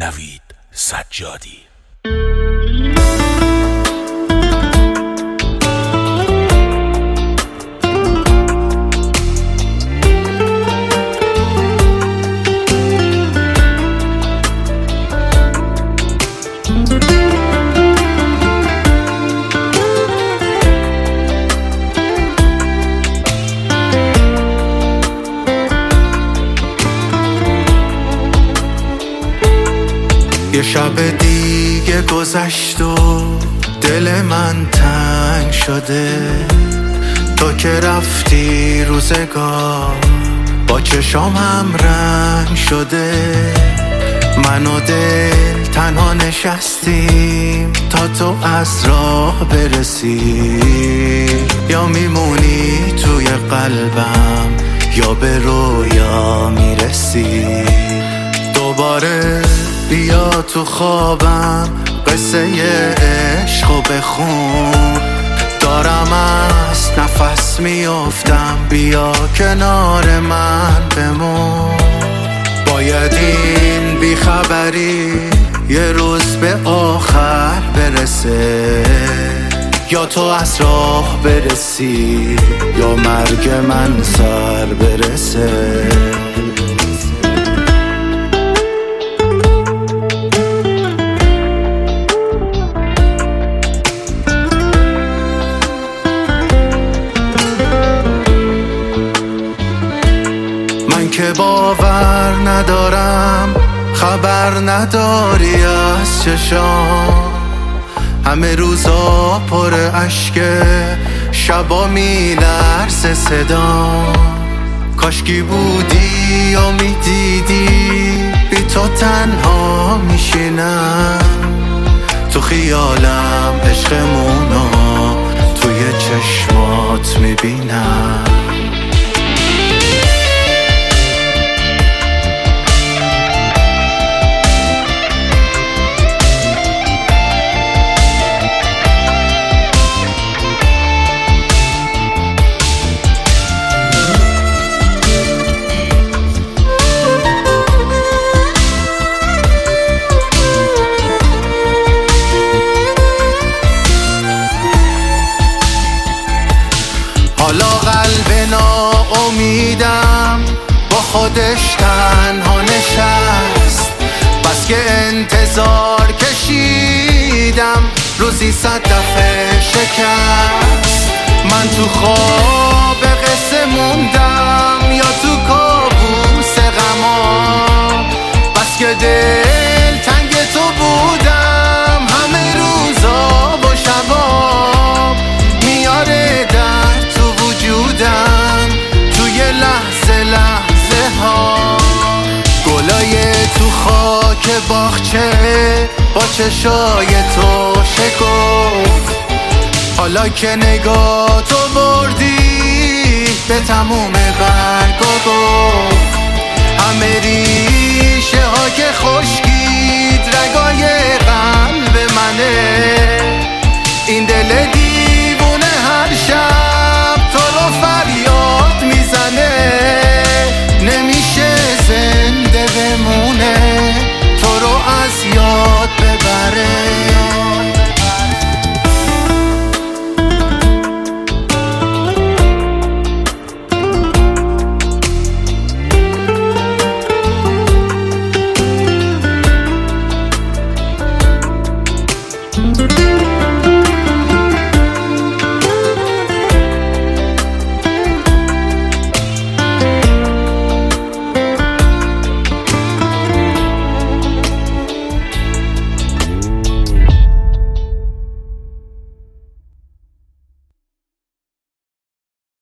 نوید سجادی. یه شب دیگه گذشت و دل من تنگ شده، تو که رفتی روزگار با چشامم رنگ شده. من و دل تنها نشستیم تا تو از راه برسی، یا میمونی توی قلبم یا به رویا میرسی. دوباره بیا تو خوابم قصه عشقو بخون، دارم از نفس میافتم، بیا کنار من بمون. باید این بیخبری یه روز به آخر برسه، یا تو از راه برسی یا مرگ من سر برسه. که باور ندارم خبر نداری از چشام، همه روزا پر اشکه شبا میلرزه صدام. کاشکی بودی و میدیدی بی تو تنها میشینم، تو خیالم عشقمونو توی چشمات میبینم. حالا قلب ناامیدم با خودش تنها نشست، بس که انتظار کشیدم روزی 100 دفعه شکست. من تو خواب قصه موندم یا تو کابوس غما، بس که دل تنگ تو بودم همه روزا و شبا. میاره درد تو وجودم توی لحظه لحظه ها، گلای تو خاک باغچه با چشای تو شکفت. حالا که نگاه تو بردی به تموم برگ و گفت، همه ریشه ها که خوش